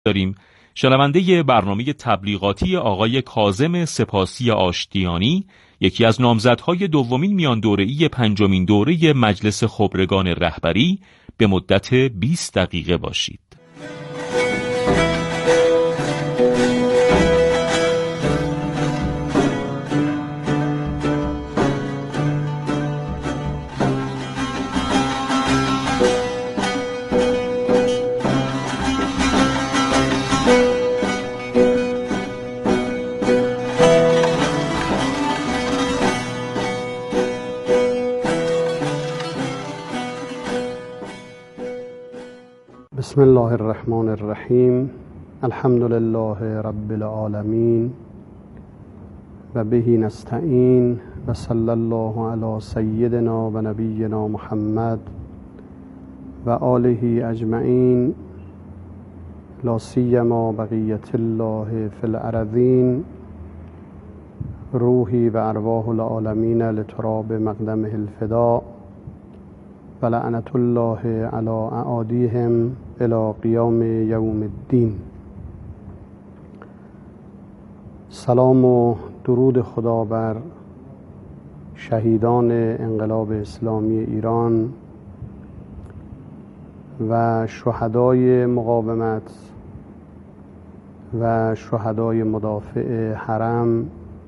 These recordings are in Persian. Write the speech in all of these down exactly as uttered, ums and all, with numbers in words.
داریم شنونده برنامه تبلیغاتی آقای کاظم سپاسی آشتیانی، یکی از نامزدهای دومین میان دوره‌ای پنجمین دوره مجلس خبرگان رهبری به مدت بیست دقیقه باشید. بسم الله الرحمن الرحیم. الحمد لله رب العالمین و به نستعین و صلی الله علی سیدنا و نبینا محمد و آله اجمعین، لا سیما بقیت الله فی الارضین، روحی و ارواح العالمین لتراب مقدمه الفداء و لعنت الله علی اعادیهم الی قیام یوم الدین. سلام و درود خدا بر شهیدان انقلاب اسلامی ایران و شهدای مقاومت و شهدای مدافع حرم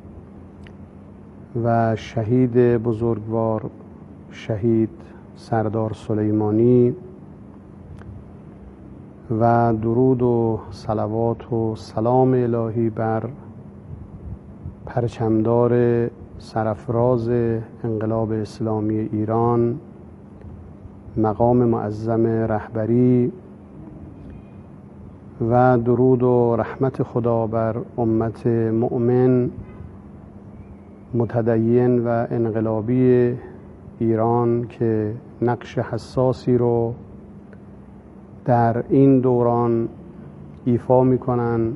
و شهید بزرگوار شهید سردار سلیمانی، و درود و صلوات و سلام الهی بر پرچمدار سرافراز انقلاب اسلامی ایران، مقام معظم رهبری، و درود و رحمت خدا بر امت مؤمن متدین و انقلابی ایران که نقش حساسی رو در این دوران ایفا میکنن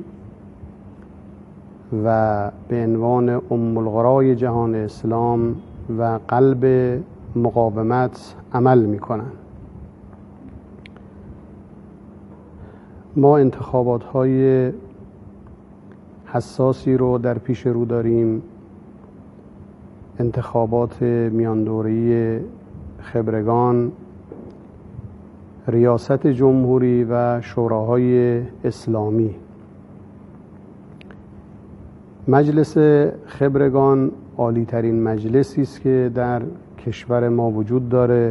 و به عنوان ام القرای جهان اسلام و قلب مقاومت عمل میکنن. ما انتخابات های حساسی رو در پیش رو داریم، انتخابات میان دوره‌ای خبرگان، ریاست جمهوری و شوراهای اسلامی. مجلس خبرگان عالی ترین مجلسی است که در کشور ما وجود داره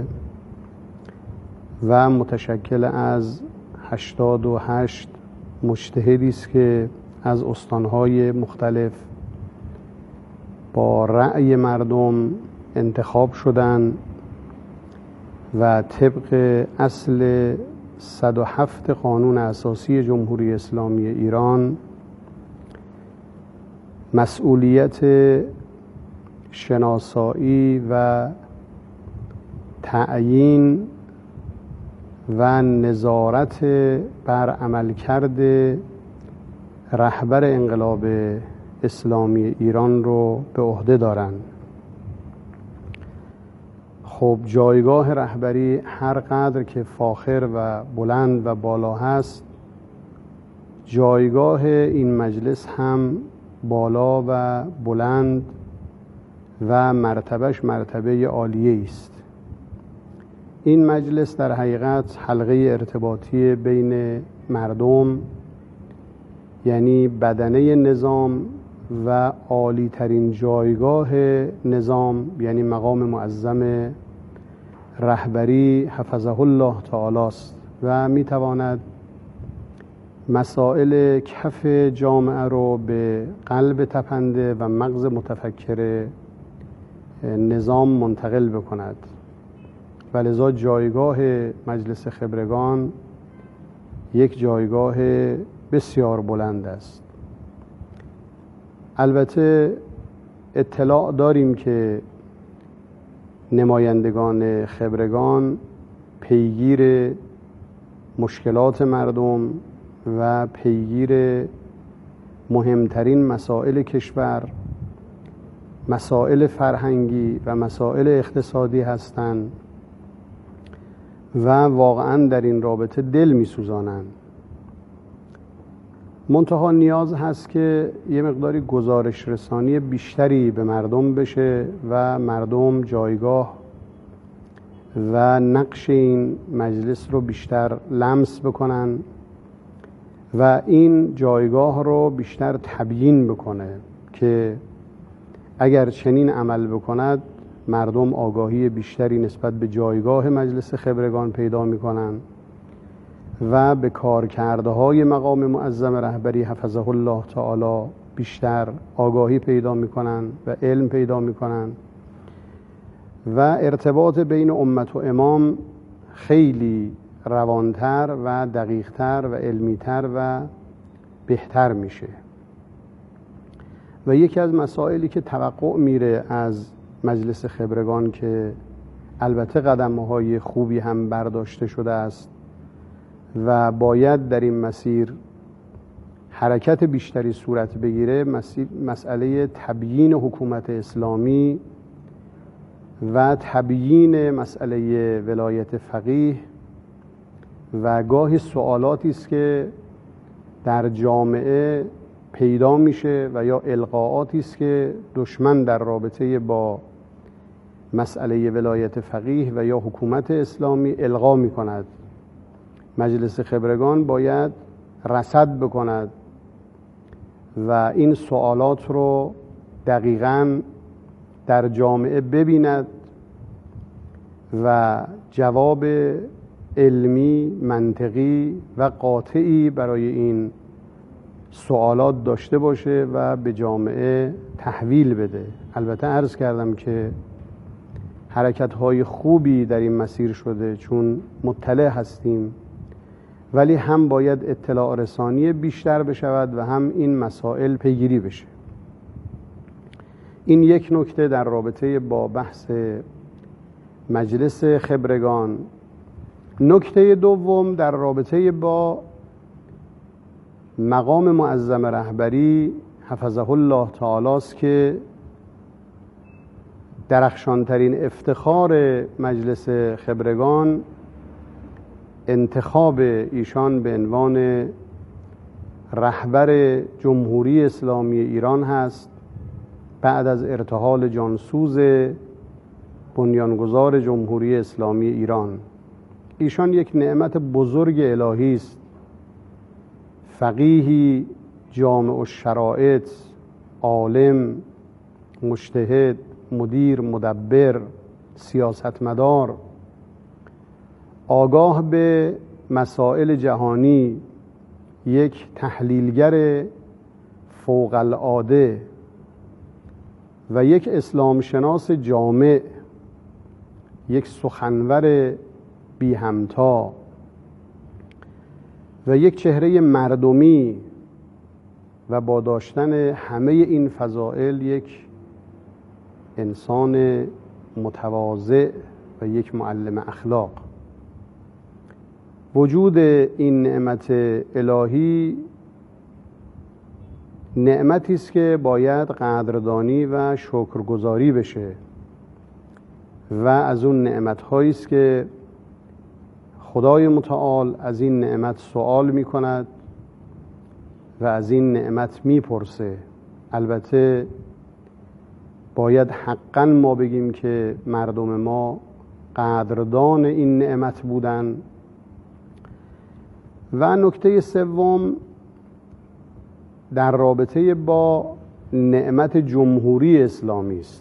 و متشکل از هشتاد و هشت مجتهدی است که از استانهای مختلف با رأی مردم انتخاب شدن و طبق اصل صد و هفت قانون اساسی جمهوری اسلامی ایران مسئولیت شناسایی و تعیین و نظارت بر عملکرد رهبر انقلاب اسلامی ایران رو به عهده دارند. خب جایگاه رهبری هر قدر که فاخر و بلند و بالا هست، جایگاه این مجلس هم بالا و بلند و مرتبهش مرتبه عالیه است. این مجلس در حقیقت حلقه ارتباطی بین مردم، یعنی بدنه نظام، و عالی ترین جایگاه نظام یعنی مقام معظم رهبری حفظه الله تعالی است و میتواند مسائل کف جامعه رو به قلب تپنده و مغز متفکر نظام منتقل بکند. ولذا جایگاه مجلس خبرگان یک جایگاه بسیار بلند است. البته اطلاع داریم که نمایندگان خبرگان پیگیر مشکلات مردم و پیگیر مهمترین مسائل کشور، مسائل فرهنگی و مسائل اقتصادی هستند و واقعا در این رابطه دل می سوزانند. منتها نیاز هست که یه مقداری گزارش رسانی بیشتری به مردم بشه و مردم جایگاه و نقش این مجلس رو بیشتر لمس بکنن و این جایگاه رو بیشتر تبیین بکنه که اگر چنین عمل بکند مردم آگاهی بیشتری نسبت به جایگاه مجلس خبرگان پیدا میکنن و به کارکردهای مقام معظم رهبری حفظه الله تعالی بیشتر آگاهی پیدا میکنن و علم پیدا میکنن و ارتباط بین امت و امام خیلی روانتر و دقیقتر و علمیتر و بهتر میشه. و یکی از مسائلی که توقع میره از مجلس خبرگان که البته قدم‌های خوبی هم برداشته شده است و باید در این مسیر حرکت بیشتری صورت بگیره، مسئله تبیین حکومت اسلامی و تبیین مسئله ولایت فقیه و گاهی سوالاتی است که در جامعه پیدا میشه و یا القاءاتی است که دشمن در رابطه با مسئله ولایت فقیه و یا حکومت اسلامی القا میکند. مجلس خبرگان باید رصد بکند و این سوالات رو دقیقاً در جامعه ببیند و جواب علمی، منطقی و قاطعی برای این سوالات داشته باشه و به جامعه تحویل بده. البته عرض کردم که حرکت‌های خوبی در این مسیر شده چون مطلع هستیم، ولی هم باید اطلاع رسانی بیشتر بشود و هم این مسائل پیگیری بشه. این یک نکته در رابطه با بحث مجلس خبرگان. نکته دوم در رابطه با مقام معظم رهبری حفظه الله تعالی است که درخشانترین افتخار مجلس خبرگان انتخاب ایشان به عنوان رهبر جمهوری اسلامی ایران هست بعد از ارتحال جانسوز بنیانگذار جمهوری اسلامی ایران. ایشان یک نعمت بزرگ الهی است، فقیهی جامع الشرائط، عالم، مجتهد، مدیر، مدبر، سیاستمدار، آگاه به مسائل جهانی، یک تحلیلگر فوق العاده و یک اسلام شناس جامع، یک سخنور بی همتا و یک چهره مردمی و با داشتن همه این فضائل یک انسان متواضع و یک معلم اخلاق. وجود این نعمت الهی نعمتی است که باید قدردانی و شکرگزاری بشه و از اون نعمت‌هایی است که خدای متعال از این نعمت سوال می‌کند و از این نعمت می‌پرسه. البته باید حقاً ما بگیم که مردم ما قدردان این نعمت بودن. و نکته سوم در رابطه با نعمت جمهوری اسلامی است.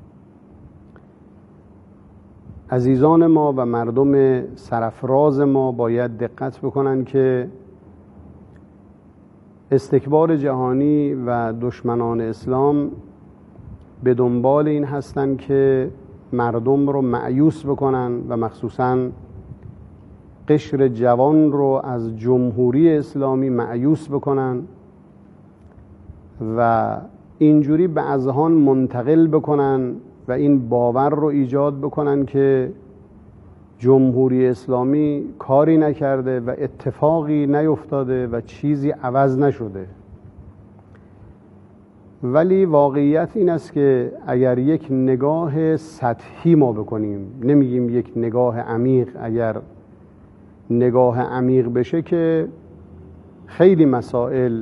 عزیزان ما و مردم سرفراز ما باید دقت بکنن که استکبار جهانی و دشمنان اسلام به دنبال این هستن که مردم رو مأیوس بکنن و مخصوصاً قشر جوان رو از جمهوری اسلامی مأیوس بکنن و اینجوری به اذهان منتقل بکنن و این باور رو ایجاد بکنن که جمهوری اسلامی کاری نکرده و اتفاقی نیفتاده و چیزی عوض نشده. ولی واقعیت این است که اگر یک نگاه سطحی ما بکنیم، نمیگیم یک نگاه عمیق، اگر نگاه عمیق بشه که خیلی مسائل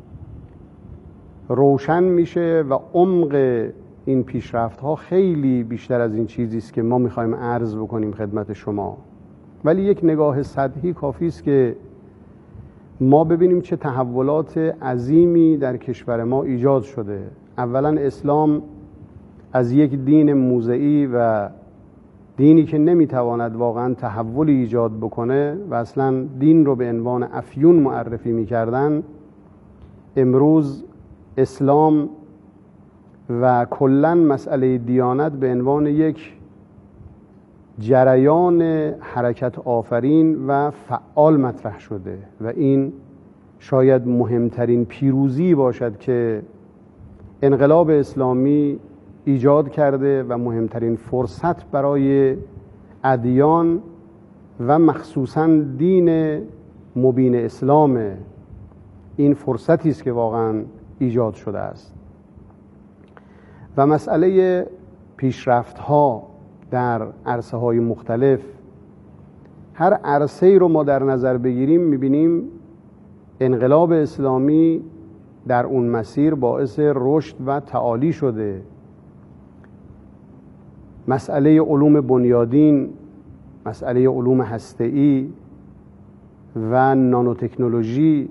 روشن میشه و عمق این پیشرفت ها خیلی بیشتر از این چیزی است که ما میخوایم عرض بکنیم خدمت شما. ولی یک نگاه سطحی کافی است که ما ببینیم چه تحولات عظیمی در کشور ما ایجاد شده. اولا اسلام از یک دین موضعی و دینی که نمیتواند واقعا تحولی ایجاد بکنه و اصلا دین رو به عنوان افیون معرفی میکردن، امروز اسلام و کلاً مسئله دیانت به عنوان یک جریان حرکت آفرین و فعال مطرح شده و این شاید مهمترین پیروزی باشد که انقلاب اسلامی ایجاد کرده و مهمترین فرصت برای ادیان و مخصوصاً دین مبین اسلام، این فرصتی است که واقعاً ایجاد شده است. و مسئله پیشرفت ها در عرصه های مختلف، هر عرصه‌ای رو ما در نظر بگیریم میبینیم انقلاب اسلامی در اون مسیر باعث رشد و تعالی شده. مسئله علوم بنیادین، مسئله علوم هسته‌ای و نانوتکنولوژی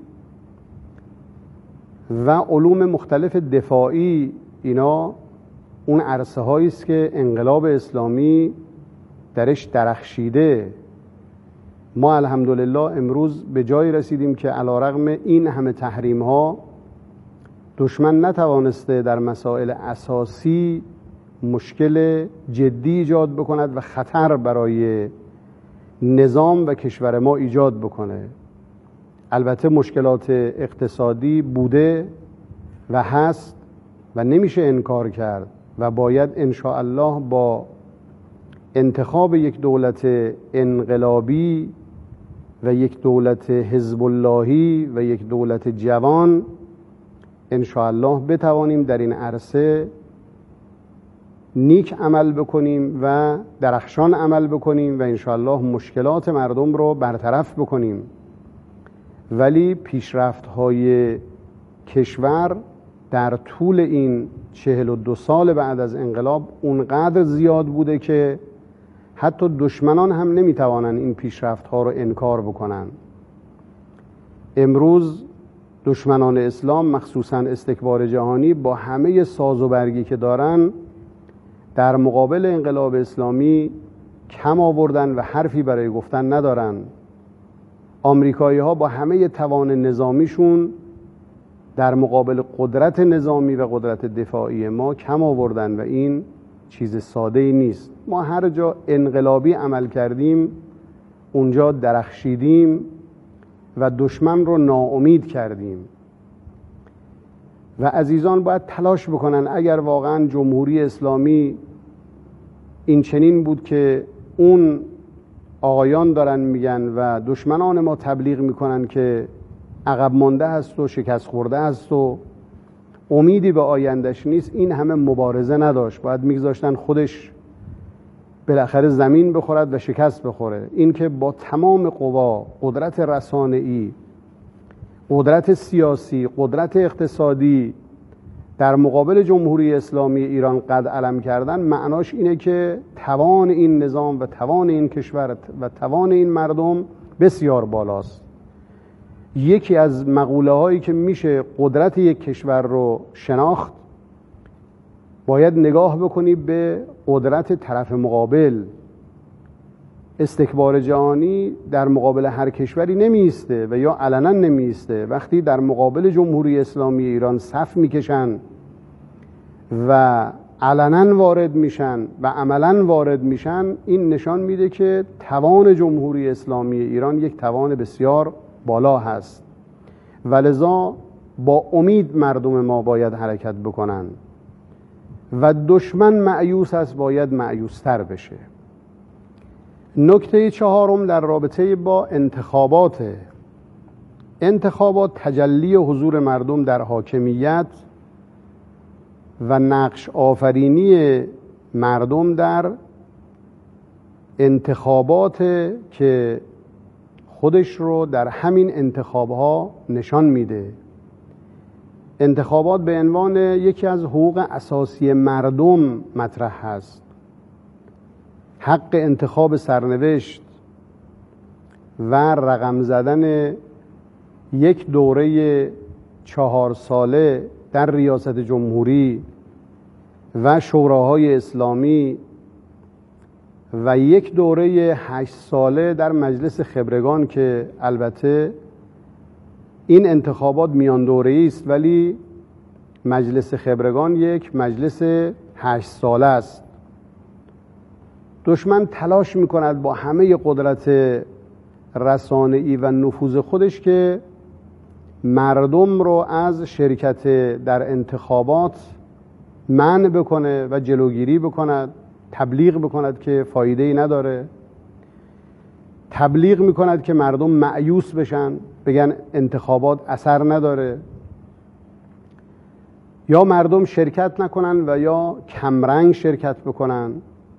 و علوم مختلف دفاعی، اینا اون عرصه هایی است که انقلاب اسلامی درش درخشیده. ما الحمدلله امروز به جایی رسیدیم که علیرغم این همه تحریم ها دشمن نتوانسته در مسائل اساسی مشکل جدی ایجاد بکند و خطر برای نظام و کشور ما ایجاد بکنه. البته مشکلات اقتصادی بوده و هست و نمیشه انکار کرد و باید ان شاء الله با انتخاب یک دولت انقلابی و یک دولت حزب اللهی و یک دولت جوان ان شاء الله بتوانیم در این عرصه نیک عمل بکنیم و درخشان عمل بکنیم و ان شاء الله مشکلات مردم رو برطرف بکنیم. ولی پیشرفت های کشور در طول این چهل و دو سال بعد از انقلاب اونقدر زیاد بوده که حتی دشمنان هم نمیتوانند این پیشرفت ها رو انکار بکنن. امروز دشمنان اسلام مخصوصا استکبار جهانی با همه ساز و برگی که دارن در مقابل انقلاب اسلامی کم آوردن و حرفی برای گفتن ندارن. آمریکایی ها با همه توان نظامیشون در مقابل قدرت نظامی و قدرت دفاعی ما کم آوردن و این چیز ساده ای نیست. ما هر جا انقلابی عمل کردیم اونجا درخشیدیم و دشمن رو ناامید کردیم. و عزیزان باید تلاش بکنن اگر واقعا جمهوری اسلامی این چنین بود که اون آقایان دارن میگن و دشمنان ما تبلیغ میکنن که عقب مانده هست و شکست خورده هست و امیدی به آیندهش نیست، این همه مبارزه نداشت. باید میگذاشتن خودش بالاخره زمین بخورد و شکست بخوره. این که با تمام قوا، قدرت رسانه‌ای، قدرت سیاسی، قدرت اقتصادی در مقابل جمهوری اسلامی ایران قد علم کردن، معناش اینه که توان این نظام و توان این کشور و توان این مردم بسیار بالاست. یکی از مقوله هایی که میشه قدرت یک کشور رو شناخت، باید نگاه بکنی به قدرت طرف مقابل. استکبار جهانی در مقابل هر کشوری نمیسته و یا علنا نمیسته. وقتی در مقابل جمهوری اسلامی ایران صف میکشن و علنا وارد میشن و عملا وارد میشن، این نشان میده که توان جمهوری اسلامی ایران یک توان بسیار بالا هست. ولذا با امید مردم ما باید حرکت بکنن و دشمن مأیوس است، باید مأیوستر بشه. نکته چهارم در رابطه با انتخابات. انتخابات تجلی حضور مردم در حاکمیت و نقش آفرینی مردم در انتخابات که خودش رو در همین انتخابها نشان میده. انتخابات به عنوان یکی از حقوق اساسی مردم مطرح هست. حق انتخاب سرنوشت و رقم زدن یک دوره چهار ساله در ریاست جمهوری و شوراهای اسلامی و یک دوره هشت ساله در مجلس خبرگان که البته این انتخابات میان دوره‌ای است، ولی مجلس خبرگان یک مجلس هشت ساله است. دشمن تلاش میکند با همه قدرت رسانه‌ای و نفوذ خودش که مردم رو از شرکت در انتخابات منع بکنه و جلوگیری بکند، تبلیغ بکند که فایده‌ای نداره، تبلیغ میکند که مردم مایوس بشن، بگن انتخابات اثر نداره، یا مردم شرکت نکنن و یا کمرنگ شرکت بکنن.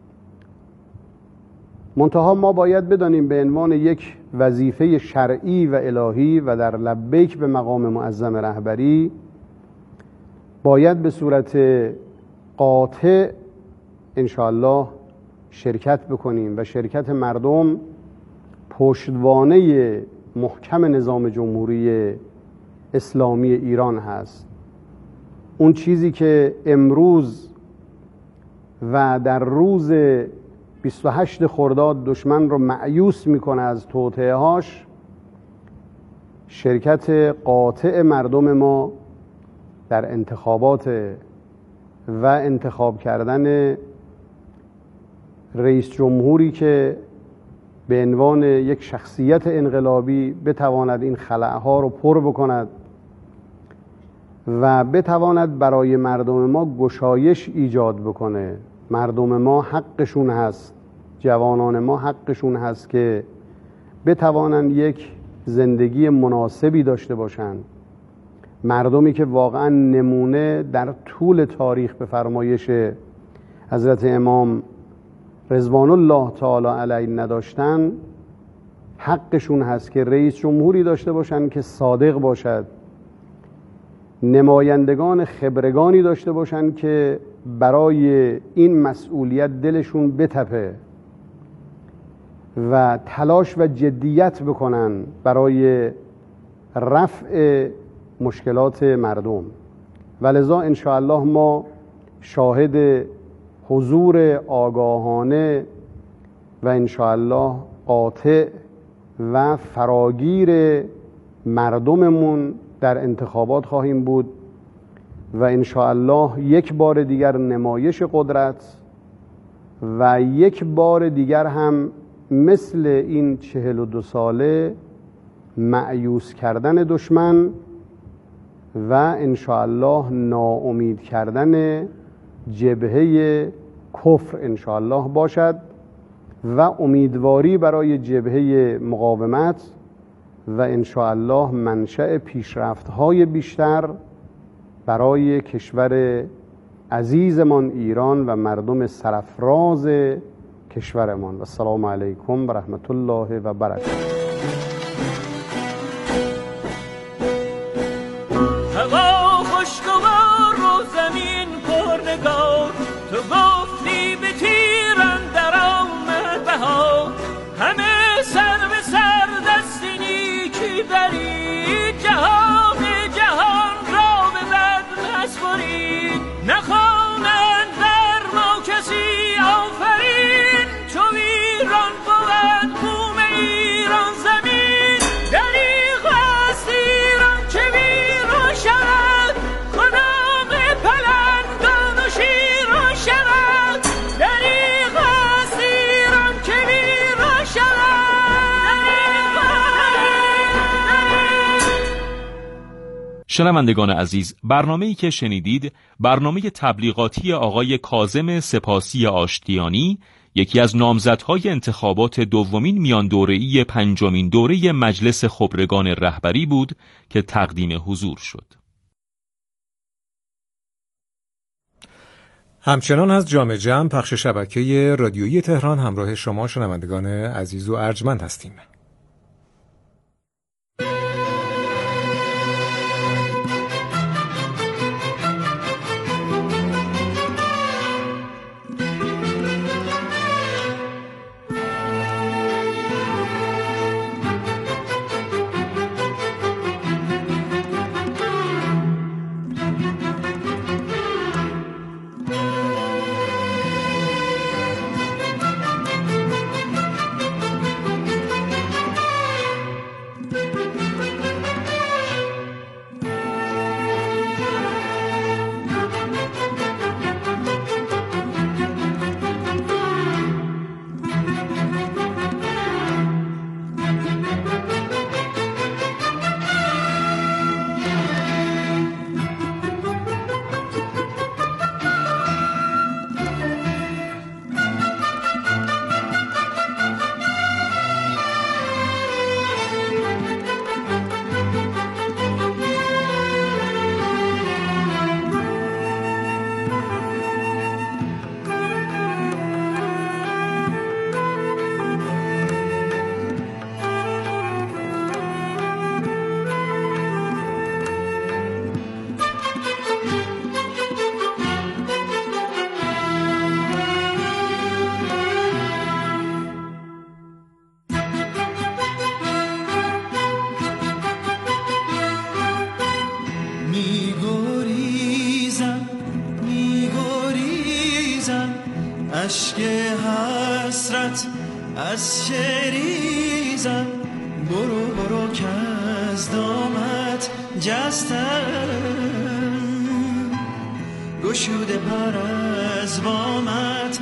منتها ما باید بدانیم به عنوان یک وظیفه شرعی و الهی و در لبیک به مقام معظم رهبری باید به صورت قاطع انشاءالله شرکت بکنیم و شرکت مردم پشتوانه محکم نظام جمهوری اسلامی ایران هست. اون چیزی که امروز و در روز بیست و هشت خرداد دشمن رو مایوس میکنه از توطئه‌هاش، شرکت قاطع مردم ما در انتخابات و انتخاب کردن رئیس جمهوری که به عنوان یک شخصیت انقلابی بتواند این خلأها رو پر بکند و بتواند برای مردم ما گشایش ایجاد بکنه. مردم ما حقشون هست، جوانان ما حقشون هست که بتوانند یک زندگی مناسبی داشته باشند. مردمی که واقعا نمونه در طول تاریخ به فرمایش حضرت امام رضوان الله تعالی علیه نداشتن، حقشون هست که رئیس جمهوری داشته باشن که صادق باشد، نمایندگان خبرگانی داشته باشن که برای این مسئولیت دلشون بتپه و تلاش و جدیت بکنن برای رفع مشکلات مردم. ولذا انشاءالله ما شاهد حضور آگاهانه و انشاءالله قاطع و فراگیر مردممون در انتخابات خواهیم بود و انشاءالله یک بار دیگر نمایش قدرت و یک بار دیگر هم مثل این چهل و دو ساله مایوس کردن دشمن و انشاءالله ناامید کردن جبهه کفر انشاءالله باشد و امیدواری برای جبهه مقاومت و انشاءالله منشأ پیشرفت‌های بیشتر برای کشور عزیزمان ایران و مردم سرفراز کشورمان. و السلام علیکم و رحمت الله و برکاته. هوا خوشگوار و زمین پرنگار، تو گفتی به تیر اندر آمد بهار، همه سر به سر دستی نیکی بری، جهان جهان را به بد مسپری، نخوانند بر ما کسی آفرین، چو ایران بود بوم ایران زمین، دریغ است ایران که ویران شود، کدام پلنگان و شیران شود، دریغ است ایران که ویران شود. شنوندگان عزیز، برنامه‌ای که شنیدید برنامه تبلیغاتی آقای کاظم سپاسی آشتیانی، یکی از نامزدهای انتخابات دومین میان دوره‌ای پنجمین دوره مجلس خبرگان رهبری بود که تقدیم حضور شد. همچنان از جام جم پخش شبکه رادیویی تهران همراه شما شنوندگان عزیز و ارجمند هستیم. اشک حسرت از چریزم، برو برو که از دامت جستم، گشوده پر از بامت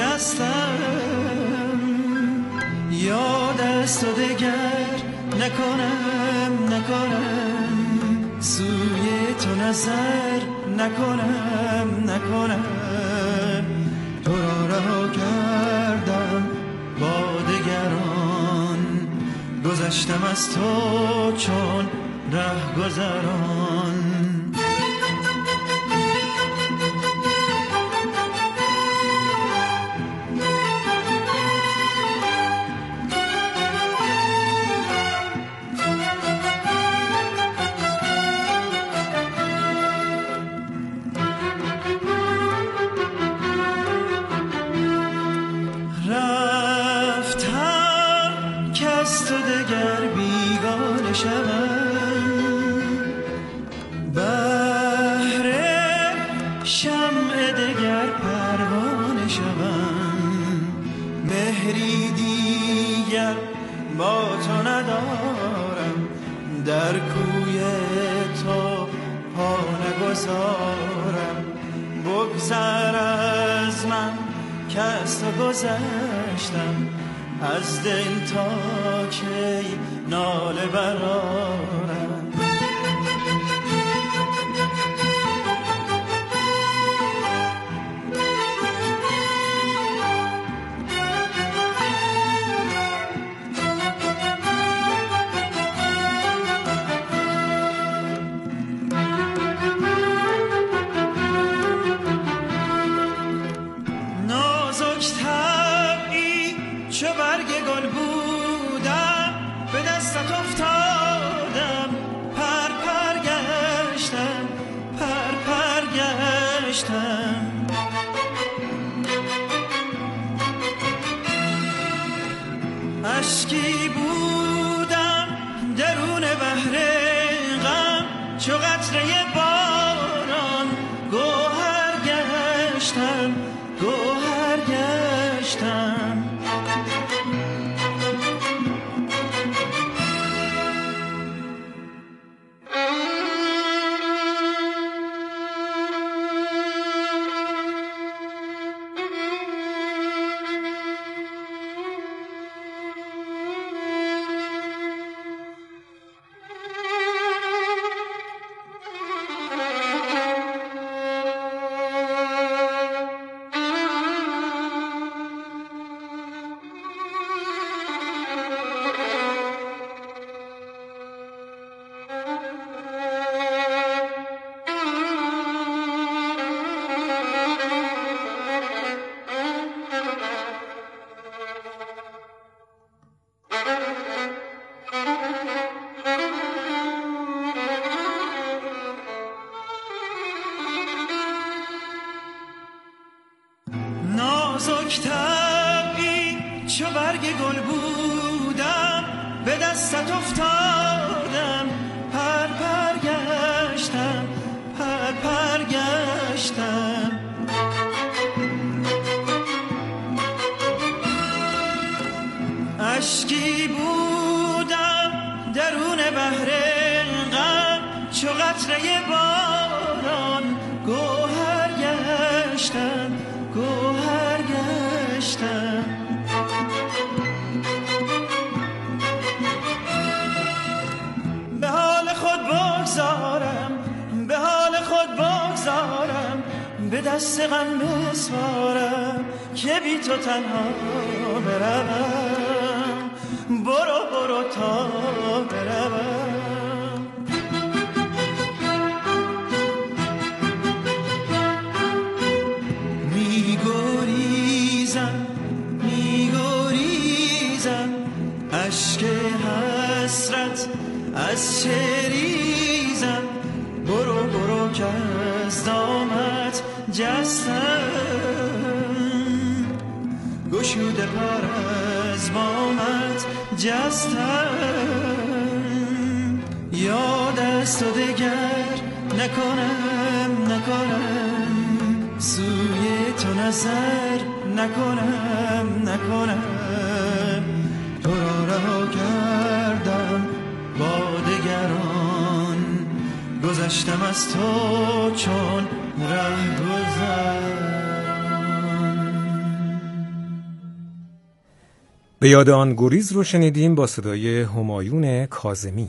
جستم، یاد از تو دگر نکنم نکنم، سوی تو نظر نکنم نکنم، تو را رها کردم با دگران، گذشتم از تو چون ره گذران. در کوی تو پا نگذارم، بگذر از من که از تو گذشتم، از دل تا کی ناله برارم. اشکی بودم درون بحر غم، چو قطره باران گوهر گشتم گوهر گشتم. نازک طبعی چو برگ گل بودم، به دستت افتادم پر پر گشتم پر پر گشتم. اشکی بودم درون بحر غم، چو قطره باران گوهر گشتم گوهر گشتم. به حال خود بگذارم به حال خود بگذارم، به دست غم بسپارم که بی تو تنها بروم، برو برو تا بروم. اشک حسرت از چریزم، برو برو که از دامت جستم، گشوده پر از بامت جستم، یاد از تو دگر نکنم نکنم، سوی تو نظر نکنم نکنم تو را رها کردم با دگران گذشتم از تو چون رهگذر. به یاد آن گریز رو شنیدیم با صدای همایون کاظمی.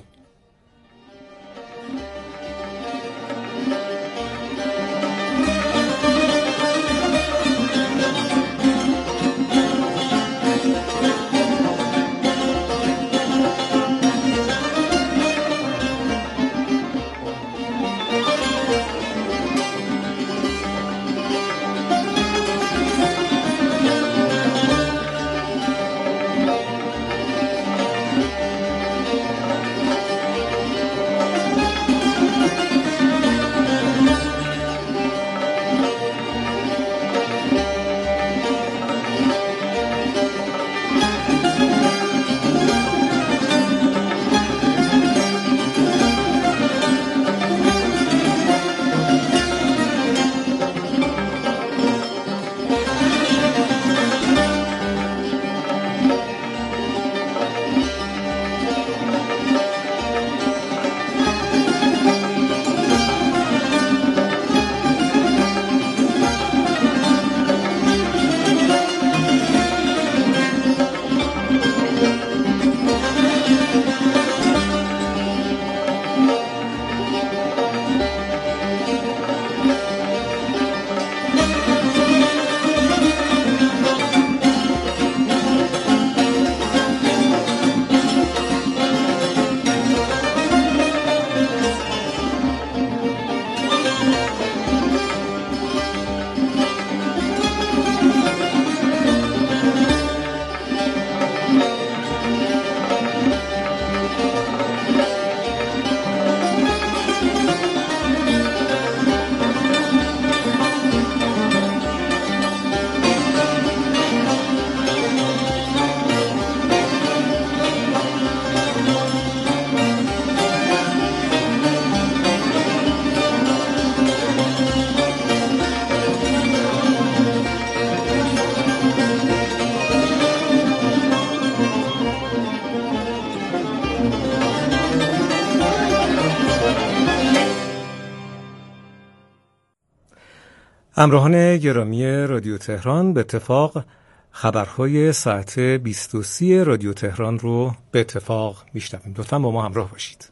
همراهان گرامی رادیو تهران، به اتفاق خبرهای ساعت بیست و سه رادیو تهران رو به اتفاق میشنویم. لطفاً با ما همراه باشید.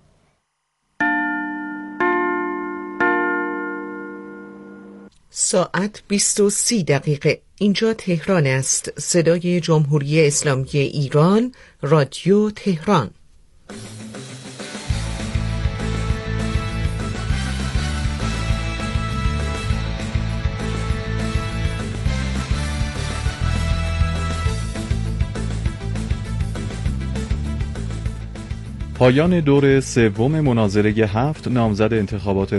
ساعت بیست و سه دقیقه. اینجا تهران است. صدای جمهوری اسلامی ایران، رادیو تهران. پایان دور سوم مناظره هفت نامزد انتخابات